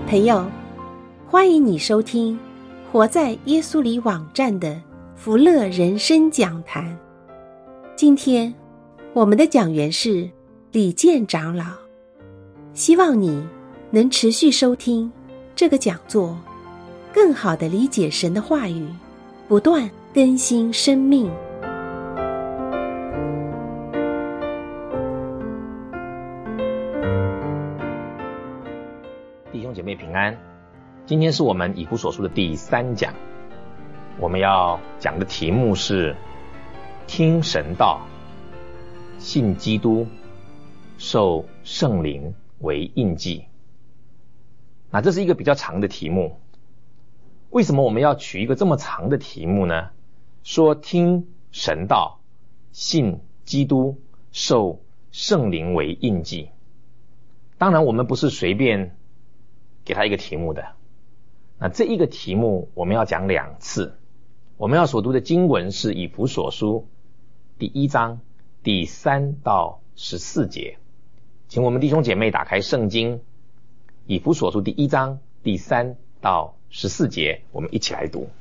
朋友，欢迎你收听活在耶稣里网站的福乐人生讲坛。今天我们的讲员是李健长老，希望你能持续收听这个讲座，更好地理解神的话语，不断更新生命。 弟兄姐妹平安，今天是我们以弗所书的第3讲，我们要讲的题目是听神道，信基督，受圣灵为印记。那这是一个比较长的题目，为什么我们要取一个这么长的题目呢？说听神道，信基督，受圣灵为印记。当然我们不是随便给他一个题目的，那这一个题目我们要讲2次。我们要所读的经文是以弗所书第1章第3到14节，请我们弟兄姐妹打开圣经，以弗所书第1章第3到14节，我们一起来读。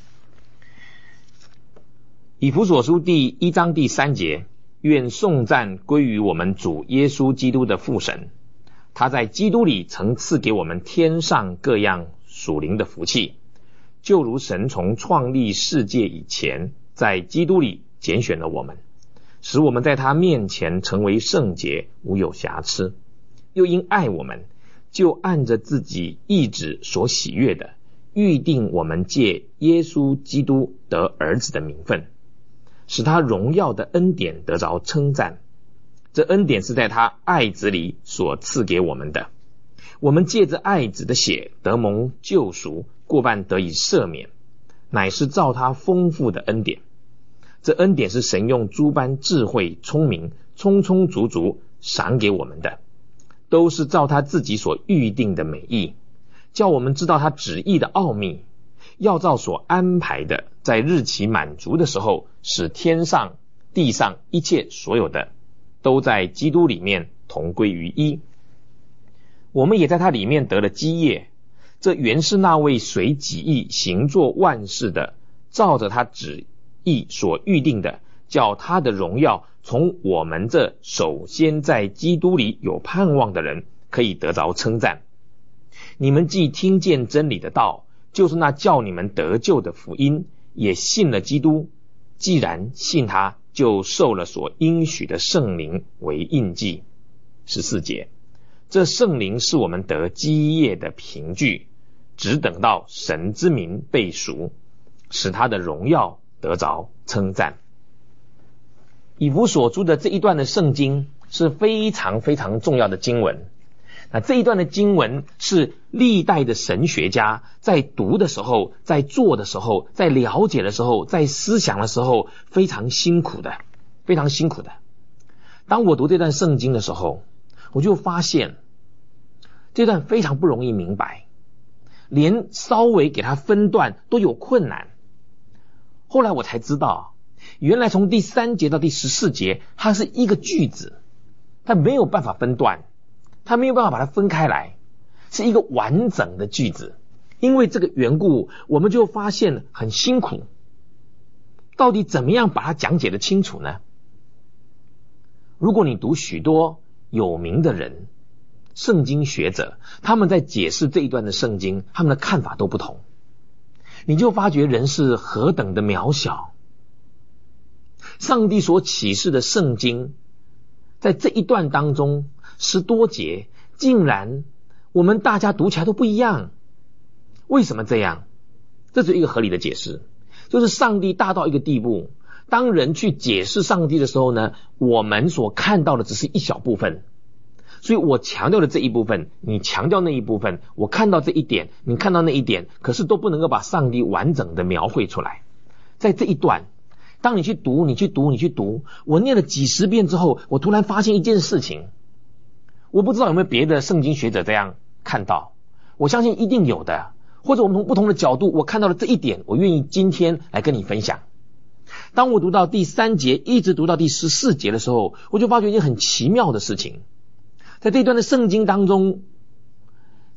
以弗所书第1章第3节，愿颂赞归于我们主耶稣基督的父神，他在基督里曾赐给我们天上各样属灵的福气，就如神从创立世界以前，在基督里拣选了我们，使我们在他面前成为圣洁，无有瑕疵。又因爱我们，就按着自己意志所喜悦的，预定我们借耶稣基督得儿子的名分，使他荣耀的恩典得着称赞。这恩典是在他爱子里所赐给我们的，我们借着爱子的血得蒙救赎，过半得以赦免，乃是照他丰富的恩典。这恩典是神用诸般智慧聪明充充足足赏给我们的，都是照他自己所预定的美意，叫我们知道他旨意的奥秘，要照所安排的，在日期满足的时候，使天上地上一切所有的都在基督里面同归于一。我们也在他里面得了基业，这原是那位随己意行作万事的，照着他旨意所预定的，叫他的荣耀从我们这首先在基督里有盼望的人可以得着称赞。你们既听见真理的道，就是那叫你们得救的福音，也信了基督，既然信他，就受了所应许的圣灵为印记。14节，这圣灵是我们得基业的凭据，只等到神之名被赎，使他的荣耀得着称赞。以弗所书的这一段的圣经是非常非常重要的经文。那这一段的经文是历代的神学家在读的时候，在做的时候，在了解的时候，在思想的时候非常辛苦的，非常辛苦的。当我读这段圣经的时候，我就发现这段非常不容易明白，连稍微给它分段都有困难。后来我才知道，原来从第3节到第14节，它是一个句子，它没有办法分段，它没有办法把它分开来，是一个完整的句子。因为这个缘故，我们就发现很辛苦，到底怎么样把它讲解得清楚呢？如果你读许多有名的人，圣经学者，他们在解释这一段的圣经，他们的看法都不同，你就发觉人是何等的渺小。上帝所启示的圣经，在这一段当中10多节，竟然我们大家读起来都不一样。为什么这样？这是一个合理的解释，就是上帝大到一个地步，当人去解释上帝的时候呢，我们所看到的只是一小部分，所以我强调的这一部分，你强调那一部分，我看到这一点，你看到那一点，可是都不能够把上帝完整的描绘出来。在这一段，当你去读，我念了几十遍之后，我突然发现一件事情，我不知道有没有别的圣经学者这样看到，我相信一定有的，或者我们从不同的角度，我看到了这一点，我愿意今天来跟你分享。当我读到第3节一直读到第14节的时候，我就发觉一件很奇妙的事情。在这一段的圣经当中，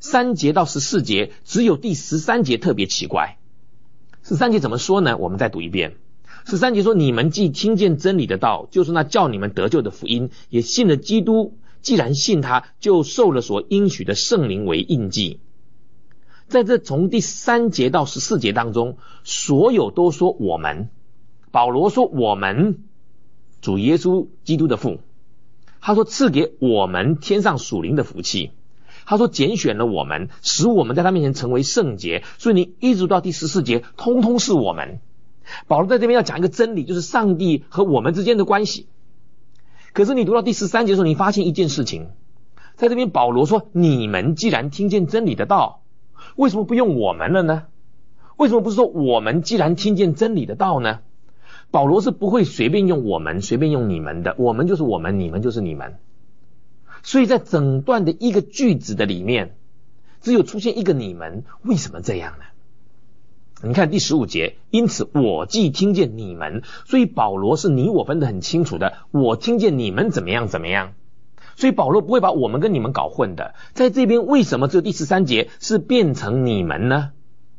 3节到14节，只有第13节特别奇怪。13节怎么说呢？我们再读一遍。13节说，你们既听见真理的道，就是那叫你们得救的福音，也信了基督，既然信他，就受了所应许的圣灵为印记。在这从第3节到14节当中，所有都说我们。保罗说我们主耶稣基督的父，他说赐给我们天上属灵的福气，他说拣选了我们，使我们在他面前成为圣洁。所以你一直到第14节通通是我们。保罗在这边要讲一个真理，就是上帝和我们之间的关系。可是你读到第13节的时候，你发现一件事情，在这边保罗说你们既然听见真理的道，为什么不用我们了呢？为什么不是说我们既然听见真理的道呢？保罗是不会随便用我们随便用你们的，我们就是我们，你们就是你们。所以在整段的一个句子的里面，只有出现一个你们，为什么这样呢？你看第15节，因此我既听见你们，所以保罗是你我分得很清楚的，我听见你们怎么样怎么样，所以保罗不会把我们跟你们搞混的。在这边为什么只有第13节是变成你们呢？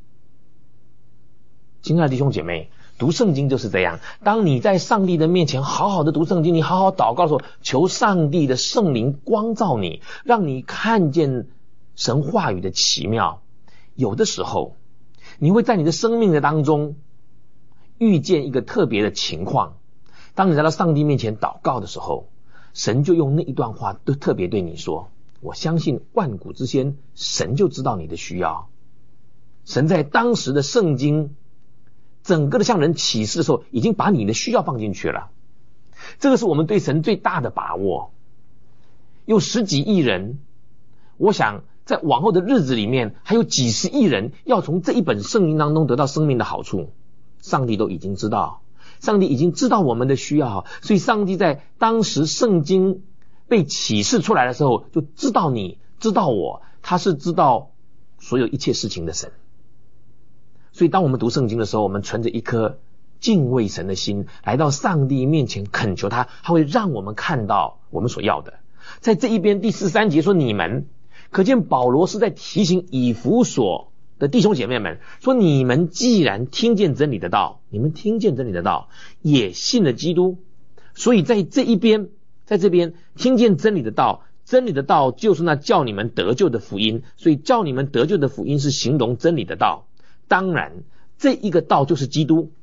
亲爱的弟兄姐妹，读圣经就是这样，当你在上帝的面前好好的读圣经，你好好祷告的时候，求上帝的圣灵光照你，让你看见神话语的奇妙。有的时候你会在你的生命的当中遇见一个特别的情况，当你来到上帝面前祷告的时候，神就用那一段话都特别对你说，我相信万古之先，神就知道你的需要。神在当时的圣经整个的向人启示的时候，已经把你的需要放进去了。这个是我们对神最大的把握。有10几亿人，我想在往后的日子里面，还有几十亿人要从这一本圣经当中得到生命的好处。上帝都已经知道，上帝已经知道我们的需要，所以上帝在当时圣经被启示出来的时候，就知道你，知道我，他是知道所有一切事情的神。所以当我们读圣经的时候，我们存着一颗敬畏神的心，来到上帝面前恳求他，他会让我们看到我们所要的。在这一边第13节说你们，可见保罗是在提醒以弗所的弟兄姐妹们，说你们既然听见真理的道，你们听见真理的道，也信了基督。所以在这一边，在这边听见真理的道，真理的道就是那叫你们得救的福音，所以叫你们得救的福音是形容真理的道。当然这一个道就是基督，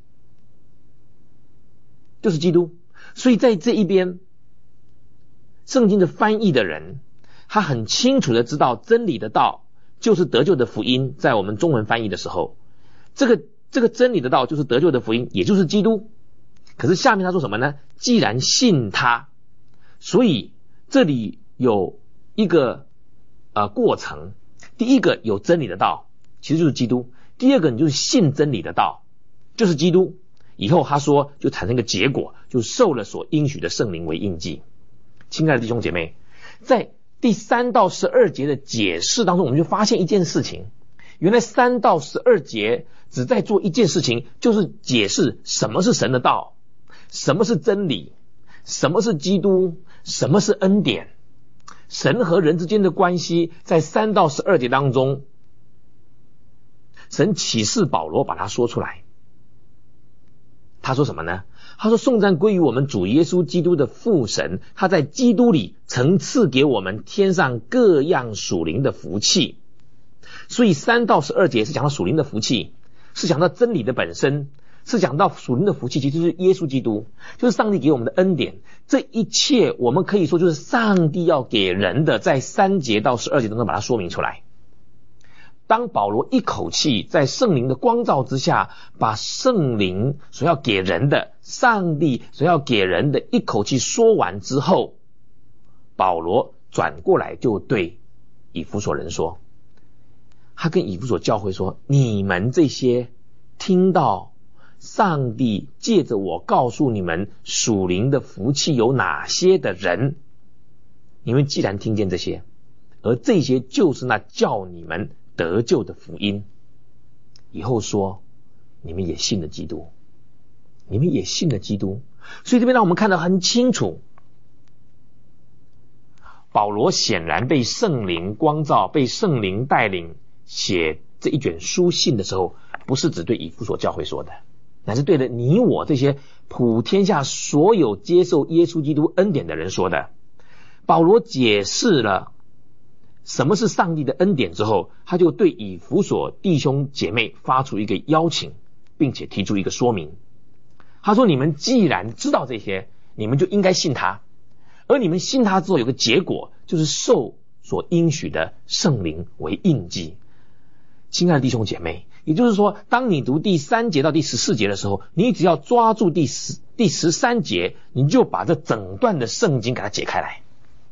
就是基督。所以在这一边圣经的翻译的人，他很清楚的知道真理的道就是得救的福音。在我们中文翻译的时候，这个真理的道就是得救的福音，也就是基督。可是下面他说什么呢？既然信他，所以这里有一个过程。第一个有真理的道，其实就是基督。第二个你就是信真理的道，就是基督。以后他说就产生一个结果，就受了所应许的圣灵为印记。亲爱的弟兄姐妹，在第3到12节的解释当中，我们就发现一件事情，原来3到12节只在做一件事情，就是解释什么是神的道，什么是真理，什么是基督，什么是恩典。神和人之间的关系在3到12节当中，神启示保罗把它说出来。他说什么呢？他说颂赞归于我们主耶稣基督的父神，他在基督里曾赐给我们天上各样属灵的福气。所以3到12节是讲到属灵的福气，是讲到真理的本身，是讲到属灵的福气其实就是耶稣基督，就是上帝给我们的恩典。这一切我们可以说就是上帝要给人的，在3节到12节当中把它说明出来。当保罗一口气在圣灵的光照之下，把圣灵所要给人的，上帝所要给人的一口气说完之后，保罗转过来就对以弗所人说，他跟以弗所教会说，你们这些听到上帝借着我告诉你们属灵的福气有哪些的人，你们既然听见这些，而这些就是那叫你们得救的福音，以后说你们也信了基督，你们也信了基督。所以这边让我们看得很清楚， 保罗显然被圣灵光照，被圣灵带领写这一卷书信的时候，不是只对以弗所教会说的，乃是对了你我这些普天下所有接受耶稣基督恩典的人说的。保罗解释了什么是上帝的恩典之后，他就对以弗所弟兄姐妹发出一个邀请，并且提出一个说明。他说，你们既然知道这些，你们就应该信他，而你们信他之后有个结果，就是受所应许的圣灵为印记。亲爱的弟兄姐妹，也就是说，当你读第3节到第14节的时候，你只要抓住第13节，你就把这整段的圣经给它解开来。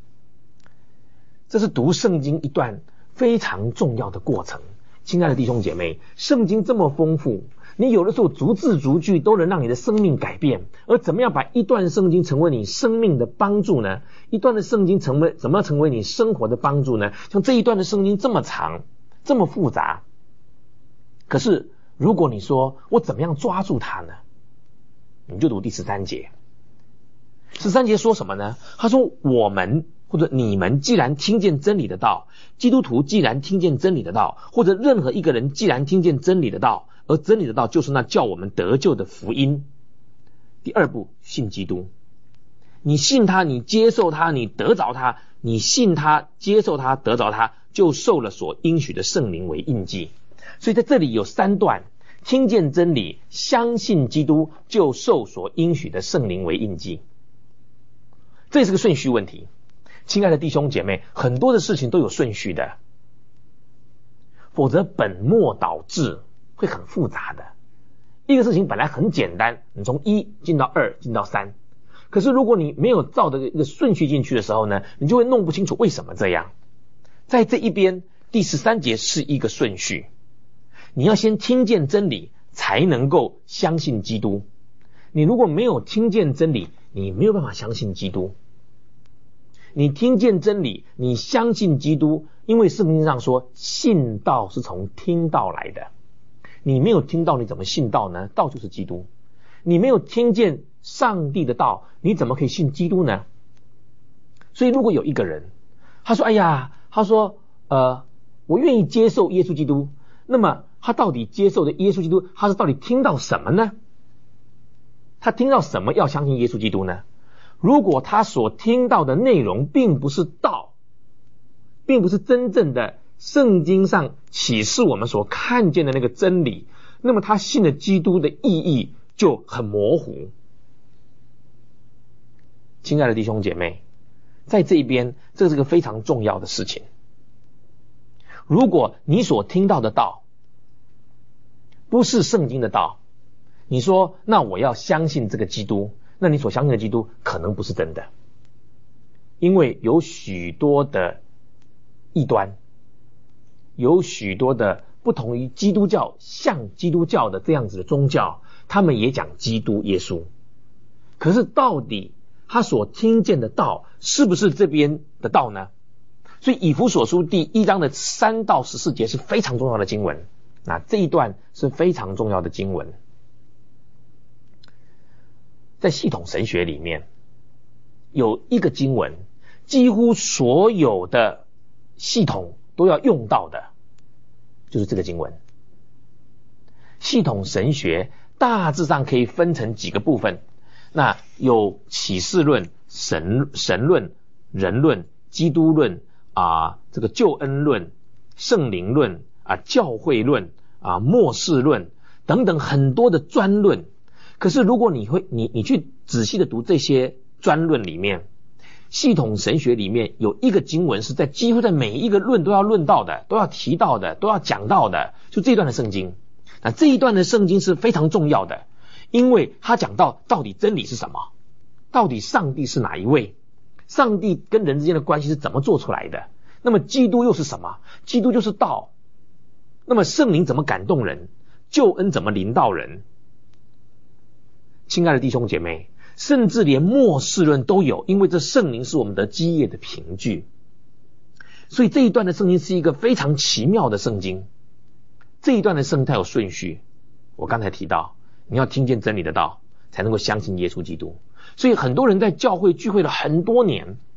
这是读圣经一段非常重要的过程。亲爱的弟兄姐妹，圣经这么丰富，你有的时候逐字逐句都能让你的生命改变。而怎么样把一段圣经成为你生命的帮助呢？一段的圣经怎么成为你生活的帮助呢？像这一段的圣经这么长，这么复杂，可是如果你说我怎么样抓住它呢？你就读第13节。13节说什么呢？他说，我们或者你们既然听见真理的道，基督徒既然听见真理的道，或者任何一个人既然听见真理的道，而真理的道就是那叫我们得救的福音。第二步，信基督。你信他，你接受他，你得着他，你信他，接受他，得着他，就受了所应许的圣灵为印记。所以在这里有3段，听见真理，相信基督，就受所应许的圣灵为印记。这是个顺序问题。亲爱的弟兄姐妹，很多的事情都有顺序的，否则本末倒置会很复杂的。一个事情本来很简单，你从1进到2进到3，可是如果你没有照着一个顺序进去的时候呢，你就会弄不清楚为什么这样。在这一边第13节是一个顺序，你要先听见真理才能够相信基督。你如果没有听见真理，你没有办法相信基督。你听见真理，你相信基督，因为圣经上说信道是从听道来的。你没有听到，你怎么信道呢？道就是基督。你没有听见上帝的道，你怎么可以信基督呢？所以如果有一个人他说我愿意接受耶稣基督，那么他到底接受的耶稣基督，他是到底听到什么呢？他听到什么要相信耶稣基督呢？如果他所听到的内容并不是道，并不是真正的圣经上启示我们所看见的那个真理，那么他信的基督的意义就很模糊。亲爱的弟兄姐妹，在这一边，这是个非常重要的事情。如果你所听到的道不是圣经的道，你说那我要相信这个基督，那你所相信的基督可能不是真的，因为有许多的异端，有许多的不同于基督教像基督教的这样子的宗教，他们也讲基督耶稣，可是到底他所听见的道是不是这边的道呢？所以以弗所书第1章的3到14节是非常重要的经文。那这一段是非常重要的经文。在系统神学里面有一个经文，几乎所有的系统都要用到的，就是这个经文。系统神学大致上可以分成几个部分，那有启示论、神论、人论、基督论这个救恩论、圣灵论教会论末世论等等很多的专论。可是如果你去仔细的读这些专论里面，系统神学里面有一个经文是在几乎在每一个论都要论到的，都要提到的，都要讲到的，就这一段的圣经。那这一段的圣经是非常重要的，因为他讲到底真理是什么，到底上帝是哪一位，上帝跟人之间的关系是怎么做出来的，那么基督又是什么？基督就是道。那么圣灵怎么感动人，救恩怎么临到人？亲爱的弟兄姐妹，甚至连末世论都有，因为这圣灵是我们的基业的凭据。所以这一段的圣经是一个非常奇妙的圣经。这一段的圣经它有顺序，我刚才提到你要听见真理的道才能够相信耶稣基督。所以很多人在教会聚会了很多年，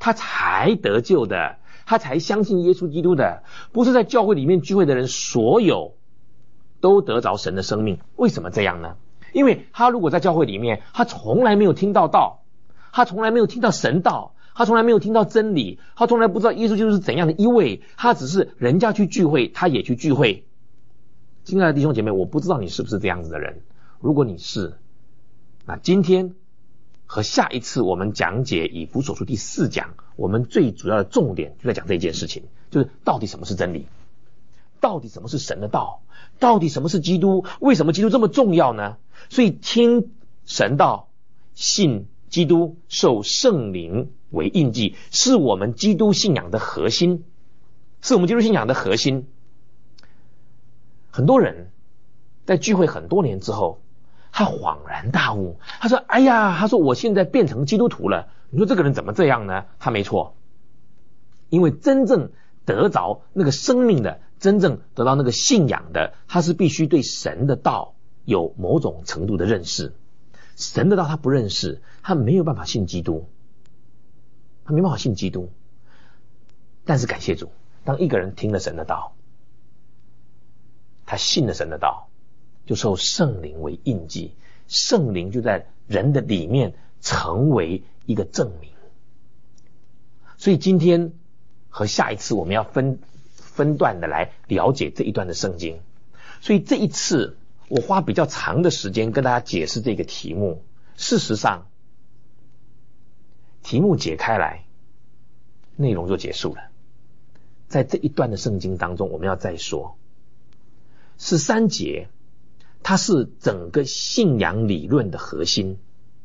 他才得救的，他才相信耶稣基督的，不是在教会里面聚会的人所有都得着神的生命。为什么这样呢？因为他如果在教会里面，他从来没有听到道，他从来没有听到神道，他从来没有听到真理，他从来不知道耶稣基督是怎样的一位，他只是人家去聚会他也去聚会。亲爱的弟兄姐妹，我不知道你是不是这样子的人，如果你是，那今天和下一次我们讲解以弗所书第4讲，我们最主要的重点就在讲这件事情，就是到底什么是真理，到底什么是神的道，到底什么是基督，为什么基督这么重要呢？所以听神道，信基督，受圣灵为印记，是我们基督信仰的核心，是我们基督信仰的核心。很多人在聚会很多年之后，他恍然大悟，他说哎呀，他说我现在变成基督徒了。你说这个人怎么这样呢？他没错，因为真正得着那个生命的，真正得到那个信仰的，他是必须对神的道有某种程度的认识。神的道他不认识，他没有办法信基督，他没办法信基督。但是感谢主，当一个人听了神的道，他信了神的道，就受圣灵为印记，圣灵就在人的里面成为一个证明。所以今天和下一次我们要分段的来了解这一段的圣经。所以这一次我花比较长的时间跟大家解释这个题目，事实上题目解开来，内容就结束了。在这一段的圣经当中，我们要再说13节，它是整个信仰理论的核心，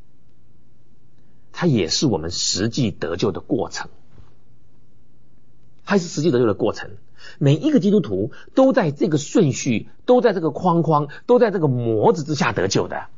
它也是我们实际得救的过程，它是实际得救的过程。每一个基督徒都在这个顺序，都在这个框框，都在这个模子之下得救的。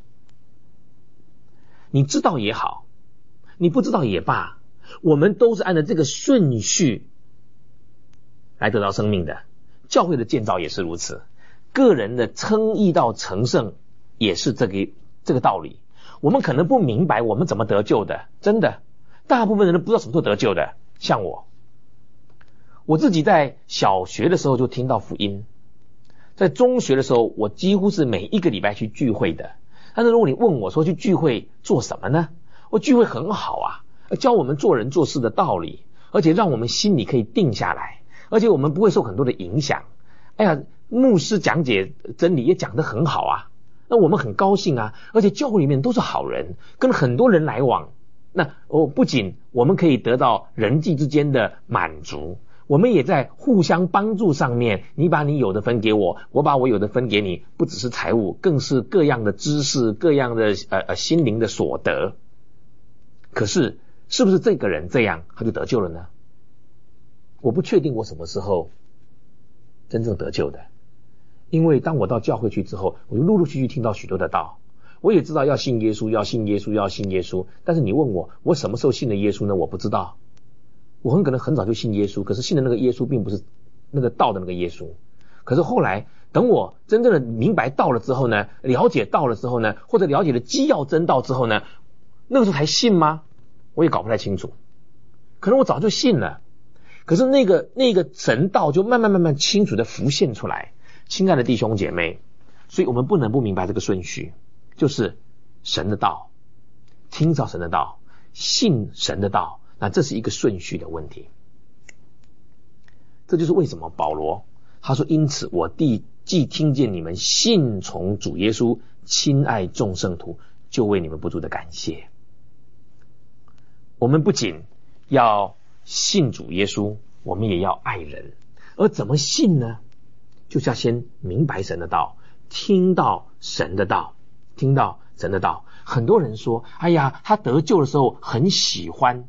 你知道也好，你不知道也罢，我们都是按照这个顺序来得到生命的。教会的建造也是如此，个人的称义到成圣也是这个道理。我们可能不明白我们怎么得救的，真的，大部分人都不知道什么时候得救的。像我自己在小学的时候就听到福音，在中学的时候我几乎是每一个礼拜去聚会的。但是如果你问我说去聚会做什么呢？我聚会很好啊，教我们做人做事的道理，而且让我们心里可以定下来，而且我们不会受很多的影响。哎呀，牧师讲解真理也讲得很好啊，那我们很高兴啊，而且教会里面都是好人，跟很多人来往，那不仅我们可以得到人际之间的满足，我们也在互相帮助上面，你把你有的分给我，我把我有的分给你，不只是财物，更是各样的知识，各样的心灵的所得。可是是不是这个人这样他就得救了呢？我不确定我什么时候真正得救的，因为当我到教会去之后，我就陆陆续续听到许多的道，我也知道要信耶稣，要信耶稣，要信耶稣。但是你问我什么时候信的耶稣呢？我不知道。我很可能很早就信耶稣，可是信的那个耶稣并不是那个道的那个耶稣。可是后来等我真正的明白道了之后呢，了解道了之后呢，或者了解了基要真道之后呢，那个时候才信吗？我也搞不太清楚。可能我早就信了，可是那个神道就慢慢清楚的浮现出来。亲爱的弟兄姐妹，所以我们不能不明白这个顺序，就是神的道，听到神的道，信神的道，那这是一个顺序的问题。这就是为什么保罗他说，因此我既听见你们信从主耶稣，亲爱众圣徒，就为你们不住的感谢。我们不仅要信主耶稣，我们也要爱人。而怎么信呢？就是要先明白神的道，听到神的道，听到神的道。很多人说，哎呀，他得救的时候很喜欢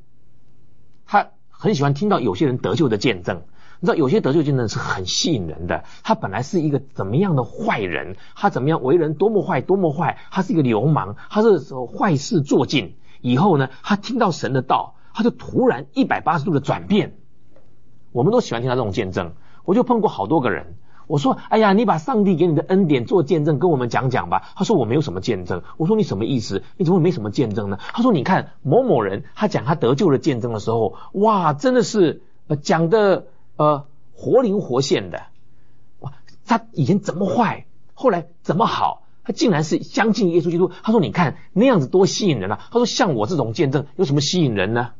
听到有些人得救的见证。你知道有些得救见证是很吸引人的，他本来是一个怎么样的坏人，他怎么样为人多么坏，他是一个流氓，他是坏事做尽，以后呢，他听到神的道，他就突然180度的转变。我们都喜欢听到这种见证。我就碰过好多个人， 我说哎呀，你把上帝给你的恩典做见证跟我们讲讲吧。他说我没有什么见证。我说你什么意思？你怎么没什么见证呢？他说你看某某人他讲他得救的见证的时候，哇，真的是讲的活灵活现的。哇，他以前怎么坏，后来怎么好，他竟然是相信耶稣基督。他说你看那样子多吸引人啊。他说像我这种见证有什么吸引人呢？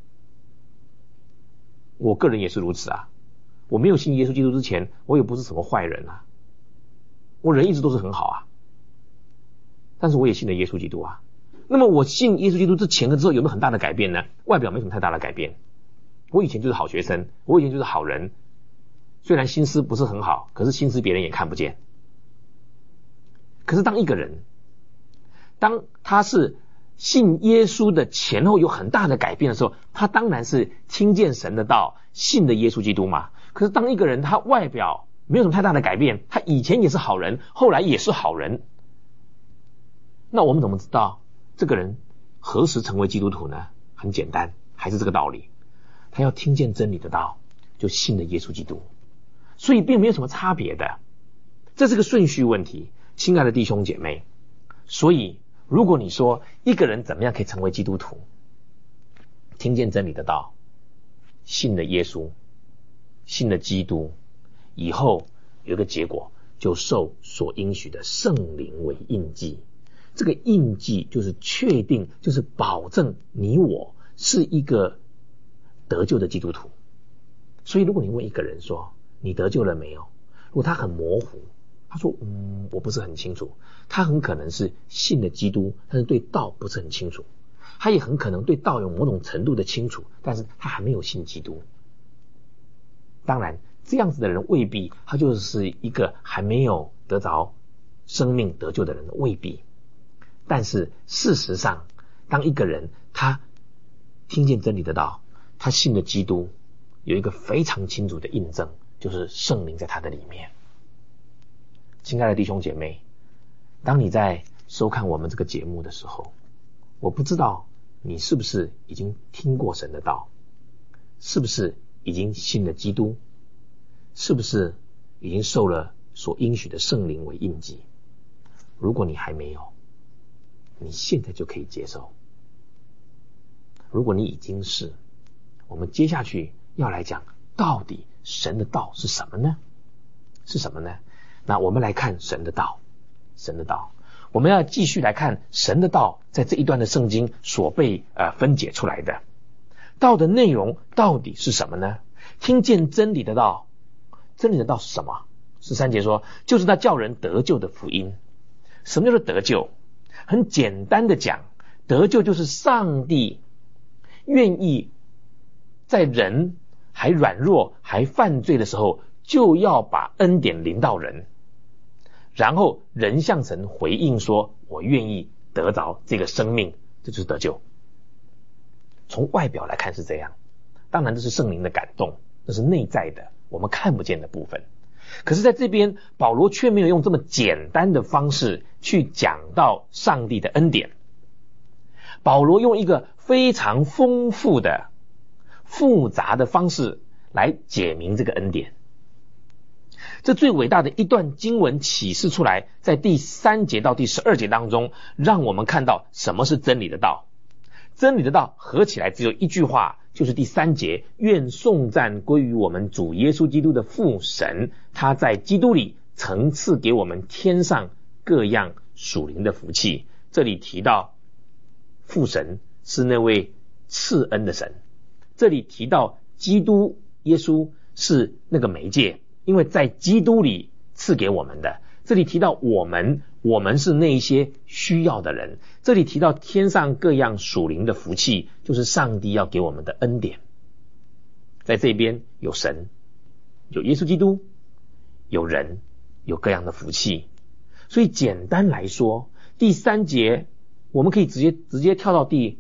我个人也是如此啊。我没有信耶稣基督之前，我也不是什么坏人啊，我人一直都是很好啊，但是我也信了耶稣基督啊。那么我信耶稣基督之前跟之后有没有很大的改变呢？外表没什么太大的改变。我以前就是好学生，我以前就是好人，虽然心思不是很好，可是心思别人也看不见。可是当一个人，当他是信耶稣的前后有很大的改变的时候，他当然是听见神的道，信的耶稣基督嘛。可是当一个人他外表没有什么太大的改变，他以前也是好人，后来也是好人，那我们怎么知道这个人何时成为基督徒呢？很简单，还是这个道理，他要听见真理的道，就信了耶稣基督。所以并没有什么差别的，这是个顺序问题，亲爱的弟兄姐妹。所以如果你说一个人怎么样可以成为基督徒，听见真理的道，信了耶稣，信了基督，以后有一个结果，就受所应许的圣灵为印记。这个印记就是确定，就是保证你我是一个得救的基督徒。所以如果你问一个人说你得救了没有，如果他很模糊，他说我不是很清楚，他很可能是信了基督，但是对道不是很清楚。他也很可能对道有某种程度的清楚，但是他还没有信基督。当然这样子的人未必他就是一个还没有得着生命得救的人，未必。但是事实上，当一个人他听见真理的道，他信了基督，有一个非常清楚的印证，就是圣灵在他的里面。亲爱的弟兄姐妹，当你在收看我们这个节目的时候，我不知道你是不是已经听过神的道，是不是已经信了基督，是不是已经受了所应许的圣灵为印记。如果你还没有，你现在就可以接受。如果你已经是，我们接下去要来讲到底神的道是什么呢？是什么呢？那我们来看神的道。神的道，我们要继续来看神的道在这一段的圣经所被分解出来的道的内容到底是什么呢？听见真理的道，真理的道是什么？13节说，就是那叫人得救的福音。什么叫做得救？很简单的讲，得救就是上帝愿意在人还软弱还犯罪的时候，就要把恩典临到人，然后人向神回应说，我愿意得着这个生命，这就是得救。从外表来看是这样，当然这是圣灵的感动，这是内在的我们看不见的部分。可是在这边保罗却没有用这么简单的方式去讲到上帝的恩典，保罗用一个非常丰富的复杂的方式来解明这个恩典。这最伟大的一段经文启示出来，在第3节到第12节当中，让我们看到什么是真理的道。真理的道合起来只有一句话，就是第3节，愿颂赞归于我们主耶稣基督的父神，他在基督里曾赐给我们天上各样属灵的福气。这里提到父神是那位赐恩的神，这里提到基督耶稣是那个媒介，因为在基督里赐给我们的。这里提到我们是那一些需要的人。这里提到天上各样属灵的福气，就是上帝要给我们的恩典。在这边有神，有耶稣基督，有人，有各样的福气。所以简单来说，第3节我们可以直接跳到第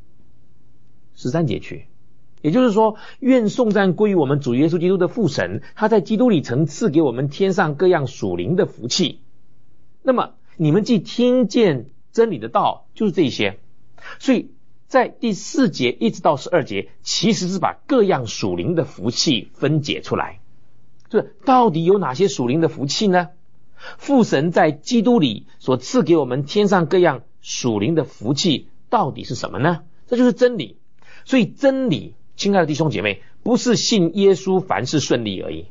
13节去。也就是说，愿颂赞归于我们主耶稣基督的父神，他在基督里曾赐给我们天上各样属灵的福气。那么你们既听见真理的道，就是这些。所以在第4节一直到12节，其实是把各样属灵的福气分解出来。 就是到底有哪些属灵的福气呢？父神在基督里所赐给我们天上各样属灵的福气到底是什么呢？这就是真理。所以真理，亲爱的弟兄姐妹，不是信耶稣凡事顺利而已。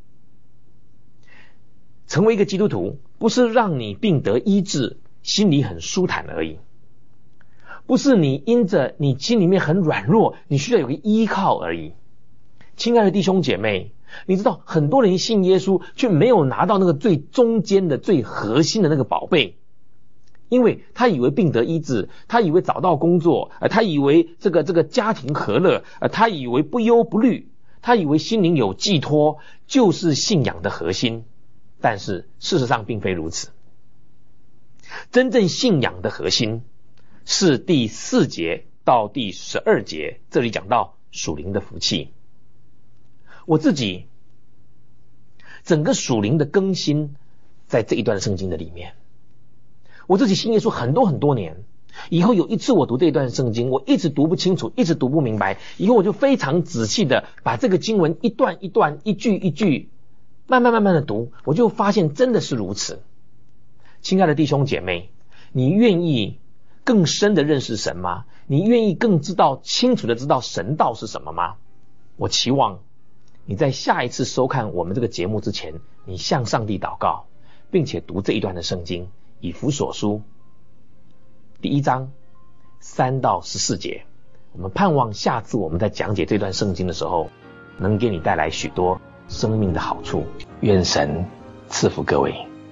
成为一个基督徒，不是让你病得医治，心里很舒坦而已。不是你因着你心里面很软弱，你需要有个依靠而已。亲爱的弟兄姐妹，你知道很多人信耶稣却没有拿到那个最中间的最核心的那个宝贝，因为他以为病得医治，他以为找到工作，他以为这个家庭和乐，他以为不忧不虑，他以为心灵有寄托就是信仰的核心。但是事实上并非如此。真正信仰的核心是第4节到第12节，这里讲到属灵的福气。我自己整个属灵的更新在这一段圣经的里面。我自己信耶稣很多年，以后有一次我读这一段圣经，我一直读不清楚，一直读不明白，以后我就非常仔细的把这个经文一段一段一句一句慢慢的读，我就发现真的是如此。亲爱的弟兄姐妹，你愿意更深的认识神吗？你愿意更清楚的知道神道是什么吗？我期望你在下一次收看我们这个节目之前，你向上帝祷告，并且读这一段的圣经，以弗所书第1章3到14节。我们盼望下次我们在讲解这段圣经的时候，能给你带来许多生命的好处。愿神赐福各位。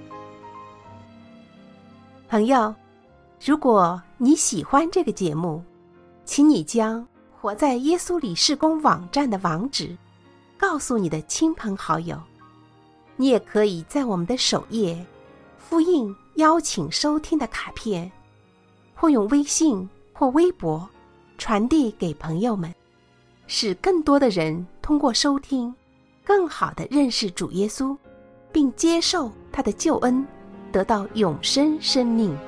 朋友，如果你喜欢这个节目，请你将活在耶稣里事工网站的网址告诉你的亲朋好友。你也可以在我们的首页复印邀请收听的卡片，或用微信或微博传递给朋友们，使更多的人通过收听更好地认识主耶稣，并接受他的救恩，得到永生生命。